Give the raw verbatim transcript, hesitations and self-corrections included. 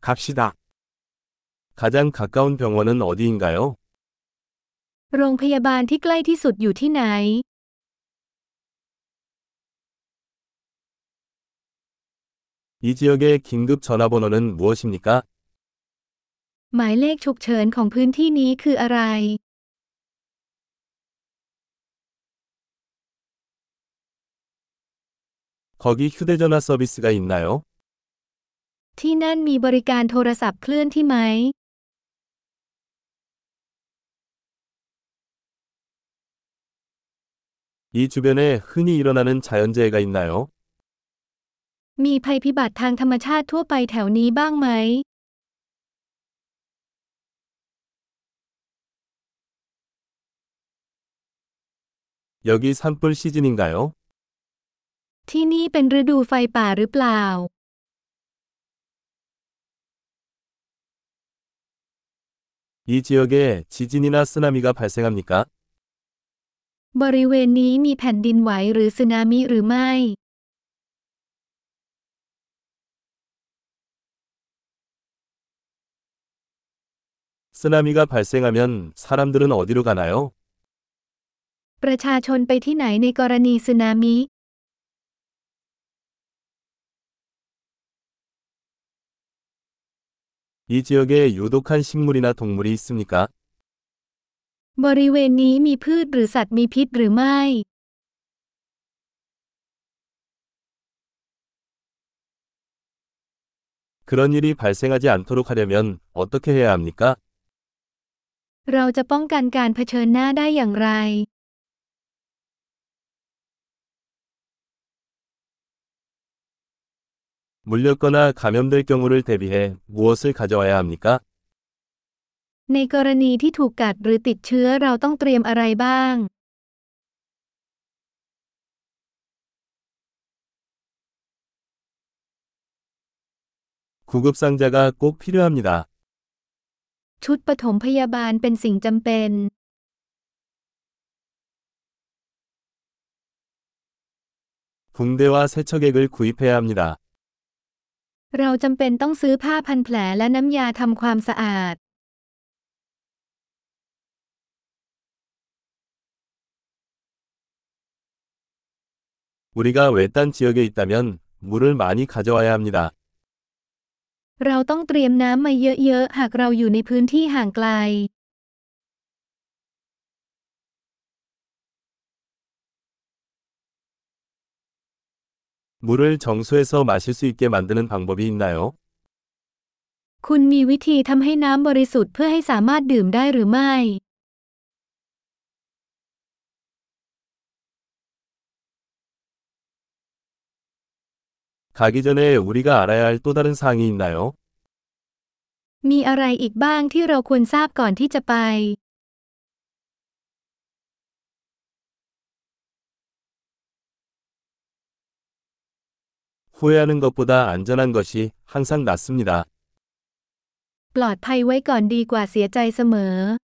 갑시다. 가장 가까운 병원은 어디인가요? โรงพยาบาลที่ใกล้ที่สุดอยู่ที่ไหน 이 지역의 긴급 전화번호는 무엇입니까? หมายเลขฉุกเฉินของพื้นที่นี้คืออะไร 거기 휴대전화 서비스가 있나요? ที่นั่นมีบริการโทรศัพท์เคลื่อนที่ไหม 이 주변에 흔히 일어나는 자연재해가 있나요? มีภัยพิบัติทางธรรมชาติทั่วไปแถวนี้บ้างไหม 여기 산불 시즌인가요? ที่นี่เป็นฤดูไฟป่าหรือเปล่า 이 지역에 지진이나 쓰나미가 발생합니까? บริเวณนี้มีแผ่นดินไหวหรือสึนามิหรือไม่ 쓰나미가 발생하면 사람들은 어디로 가나요? ประชาชนไปที่ไหนในกรณีสึนามิ 이 지역에 유독한 식물이나 동물이 있습니까? บริเวณนี้มีพืชหรือสัตว์มีพิษหรือไม่ 그런 일이 발생하지 않도록 하려면 어떻게 해야 합니까? เราจะป้องกันการเผชิญหน้าได้อย่างไร 물렸거나 감염될 경우를 대비해 무엇을 가져와야 합니까? ในกรณีที่ถูกกัดหรือติดเชื้อเราต้องเตรียมอะไรบ้าง 구급상자가 꼭 필요합니다. ชุดปฐมพยาบาลเป็นสิ่งจำเป็น 붕대와 세척액을 구입해야 합니다. เราจำเป็นต้องซื้อผ้าพันแผลและน้ำยาทำความสะอาด 우리가 외딴 지역에 있다면 물을 많이 가져와야 합니다. เราต้องเตรียมน้ำมาเยอะๆหากเราอยู่ในพื้นที่ห่างไกล 물을 정수해서 마실 수 있게 만드는 방법이 있나요? คุณมีวิธีทำให้น้ำบริสุทธิ์เพื่อให้สามารถดื่มได้หรือไม่ 가기 전에 우리가 알아야 할 또 다른 사항이 있나요? มีอะไรอีกบ้างที่เราควรทราบก่อนที่จะไป 후회하는 것보다 안전한 것이 항상 낫습니다. ปลอดภัยไว้ก่อนดีกว่าเสียใจเสมอ